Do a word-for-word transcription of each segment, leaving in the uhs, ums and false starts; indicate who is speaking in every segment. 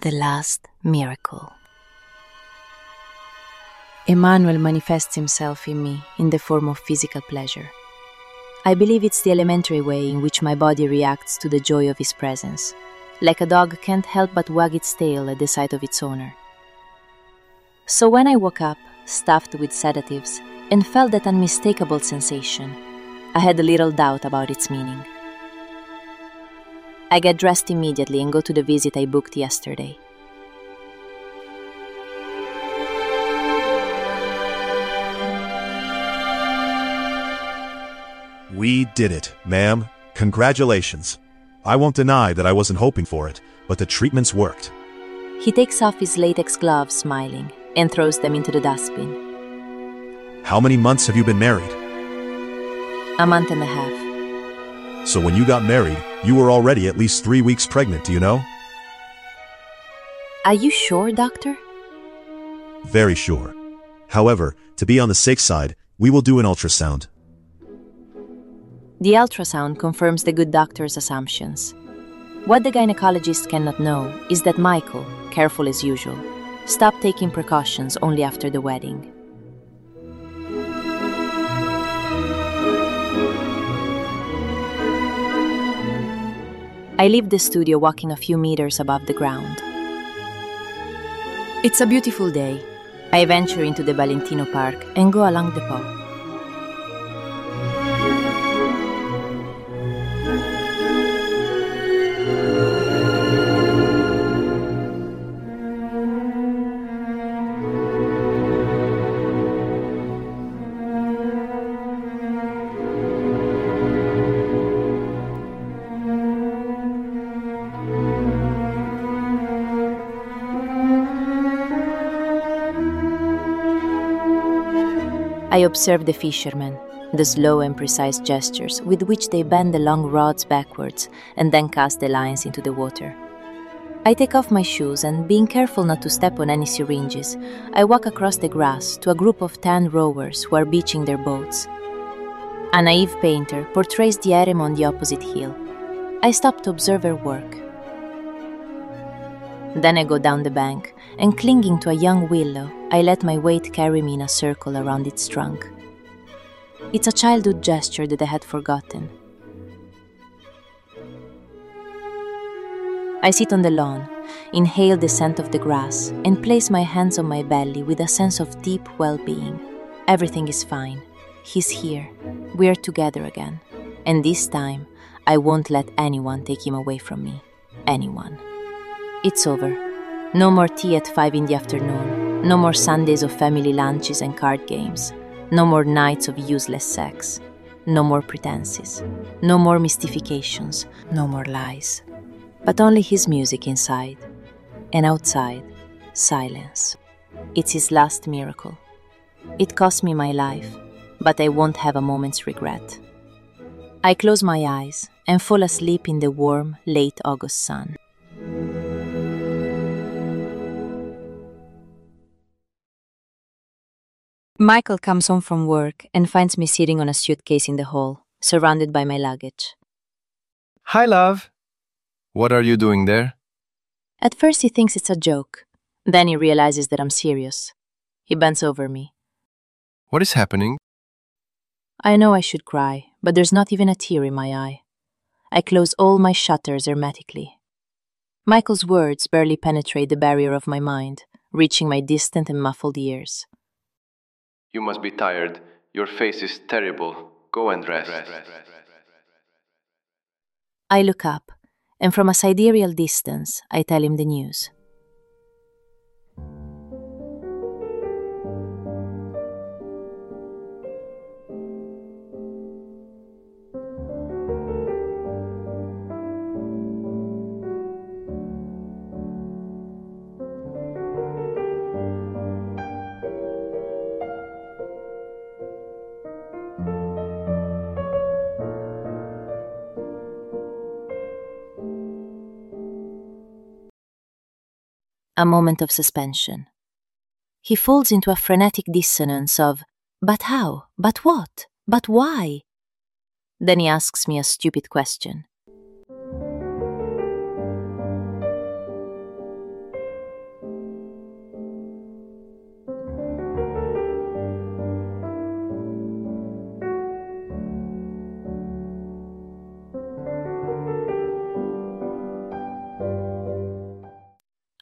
Speaker 1: The last miracle. Emmanuel manifests himself in me in the form of physical pleasure. I believe it's the elementary way in which my body reacts to the joy of his presence, like a dog can't help but wag its tail at the sight of its owner. So when I woke up, stuffed with sedatives, and felt that unmistakable sensation, I had a little doubt about its meaning. I get dressed immediately and go to the visit I booked yesterday.
Speaker 2: We did it, ma'am. Congratulations. I won't deny that I wasn't hoping for it, but the treatments worked.
Speaker 1: He takes off his latex gloves, smiling, and throws them into the dustbin.
Speaker 2: How many months have you been married?
Speaker 1: A month and a half.
Speaker 2: So when you got married, you were already at least three weeks pregnant, do you know?
Speaker 1: Are you sure, doctor?
Speaker 2: Very sure. However, to be on the safe side, we will do an ultrasound.
Speaker 1: The ultrasound confirms the good doctor's assumptions. What the gynecologist cannot know is that Michael, careful as usual, stopped taking precautions only after the wedding. I leave the studio walking a few meters above the ground. It's a beautiful day. I venture into the Valentino Park and go along the Po. I observe the fishermen, the slow and precise gestures with which they bend the long rods backwards and then cast the lines into the water. I take off my shoes and, being careful not to step on any syringes, I walk across the grass to a group of tan rowers who are beaching their boats. A naive painter portrays the erem on the opposite hill. I stop to observe her work. Then I go down the bank, and clinging to a young willow, I let my weight carry me in a circle around its trunk. It's a childhood gesture that I had forgotten. I sit on the lawn, inhale the scent of the grass, and place my hands on my belly with a sense of deep well-being. Everything is fine. He's here. We're together again. And this time, I won't let anyone take him away from me. Anyone. It's over. No more tea at five in the afternoon. No more Sundays of family lunches and card games. No more nights of useless sex. No more pretenses. No more mystifications. No more lies. But only his music inside. And outside, silence. It's his last miracle. It cost me my life, but I won't have a moment's regret. I close my eyes and fall asleep in the warm, late August sun. Michael comes home from work and finds me sitting on a suitcase in the hall, surrounded by my luggage.
Speaker 3: Hi, love. What are you doing there?
Speaker 1: At first he thinks it's a joke. Then he realizes that I'm serious. He bends over me.
Speaker 3: What is happening?
Speaker 1: I know I should cry, but there's not even a tear in my eye. I close all my shutters hermetically. Michael's words barely penetrate the barrier of my mind, reaching my distant and muffled ears.
Speaker 3: You must be tired. Your face is terrible. Go and rest.
Speaker 1: I look up, and from a sidereal distance, I tell him the news. A moment of suspension. He falls into a frenetic dissonance of, but how? But what? But why? Then he asks me a stupid question.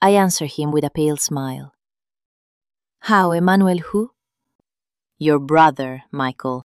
Speaker 1: I answer him with a pale smile. How, Emmanuel who? Your brother, Michael.